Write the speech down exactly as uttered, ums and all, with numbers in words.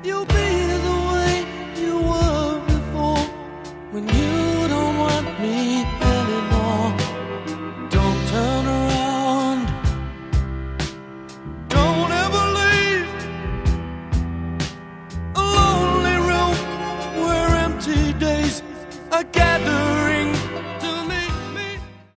you'll be the way you were before. When you don't want me anymore, don't turn around, don't ever leave. A lonely room where empty days are gathered